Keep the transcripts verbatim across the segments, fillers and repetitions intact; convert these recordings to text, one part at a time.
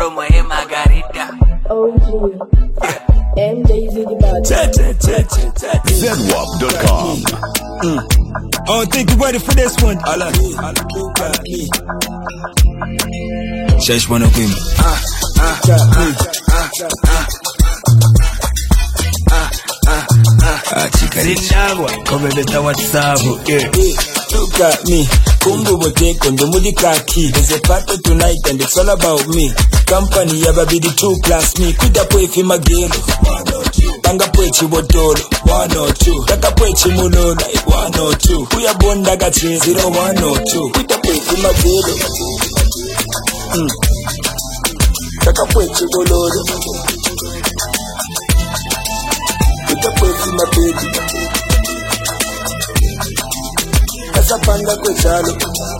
furo mwe Margarita. O G. M J Z the bad. Z W A P dot com. Mm. I don't think you're ready for this one. Allah. Shesh wanna win. Ah, ah, ah, ah, ah. Ah, chica, Zindagwa, come beta WhatsApp, yeah. Look at me, Kumbu bote kondo mudi kaki. There's a party tonight and it's all about me. Company yaba be the two class me. Kuda pwe fi magelo, one or two. Tanga pwe chi botolo, one or two. Taka pwe chi mulola, one or two. Kuya bonda gachi, zero, one or two. Kuda pwe fi magelo. Mm. Taka pwe chi mulola. Kuda pwe fi magelo. Panda kwechalo.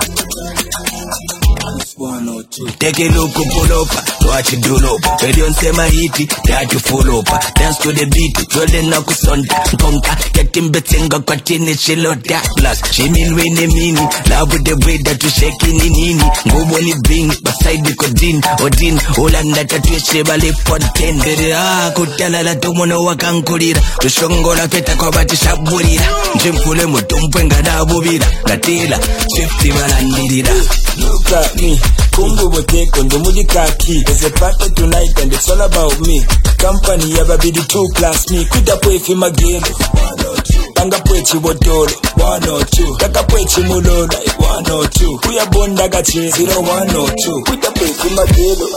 Take a look, pull up, watch it do up. Radio sema hiti, that you follow up. Dance to the beat, rolling na kusonda. Konka, get him betinga kwa tini shilota. Plus, she mean when they mean love with the way that you shaking in nini. Ngubo ni bring, beside the kodin, odin. Olanda tatuye shebale fonten. Bere ah, kutala la tumono wakankurira. Tushongola peta kwa bati shaburira. Njimfule mutumpwenga na bubira. Gatila, fifty malandirira. Look at me, Kumbu bote kondo mudi kaki. There's a party tonight and it's all about me. Company yaba be the two class me. Kuda pwe fi magelo, one or two. Tanga pwe chi botolo, one or two. Taka pwe chi mulola, one or two. Kuya bonda gachi, zero, one or two. Kuda pwe fi magelo.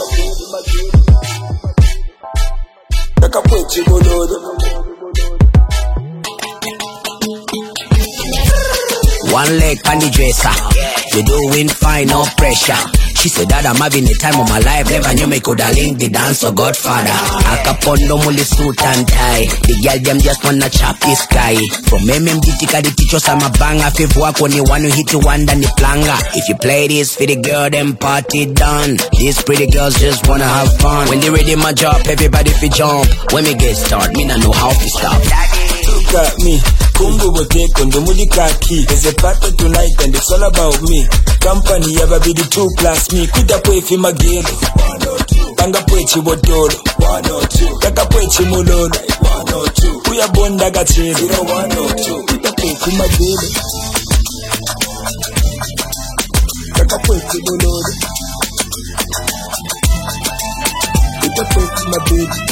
Taka pwe chi mulola. One leg on the dresser, you doing fine, no pressure. She said that I'm having a time of my life. Never knew me coulda link the dance or Godfather. Akapondo muli suit and tie. The girl them just wanna chop the sky. From M M D tika the teachers I'm a banger. Fifth walk when you wanna hit you one than the planga. If you play this for the girl, then party done. These pretty girls just wanna have fun. When they ready my job, everybody fi jump. When me get start, me not know how to stop. Look at me, Kumbu bote kondo mudi kaki. There's a party tonight and it's all about me. Company yaba be the two class me. Kuda pwe fi magelo, one or two. Tanga pwe chi botolo, one or two. Taka pwe chi mulola, one or two. Kuya bonda gachi, zero, one or two. Kuda pwe fi magelo. Taka pwe chi mulola. Kuda pwe fi magelo.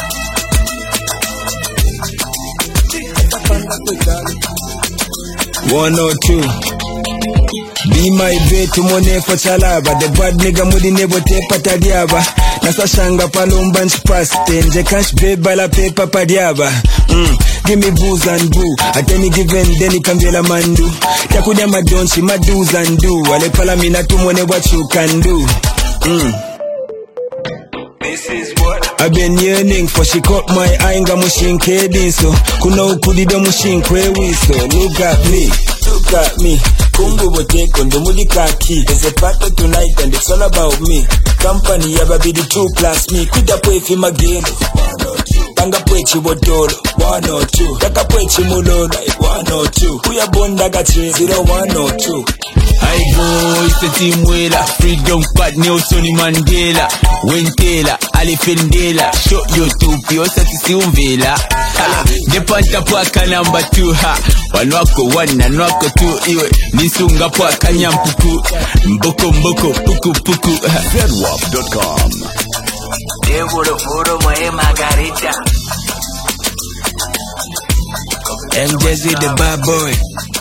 One or two. Be my bet to money for chalaba. The bad nigga mudi nebo te patadiaba. Nasa shanga palomba nchpaste. Nje cash beba la pepa padiaba. Mm. Give me booze and boo. At any given deni kambela mandu. Takunya madonchi mado's and do. Wale pala mina tu money what you can do. Mm. This is what I've been yearning for. She caught my eye nga mushinke dinso. Kuna ukudida mushinkwe wiso. Look at me, look at me. Kumbu bote kondo mudi kaki. There's a party tonight and it's all about me. Company yaba be the two class me. Kuda pwe fi magelo, one or two. Tanga pwe chi botolo, one or two. Taka pwe chi mulola, one or two. Kuya bonda gachi, zero, one or two. I go, it's the team wheeler. Freedom Pat, Nelson Mandela. Wentela, Alifendela. Show you two, pio sati umvela. Nepanta paka number two, ha. Wanwako one na nwako two, iwe. Nisunga paka nyampuku. Mboko mboko, puku puku. Z W A P dot com. Furo furo mwe Margarita. M J Z the bad boy.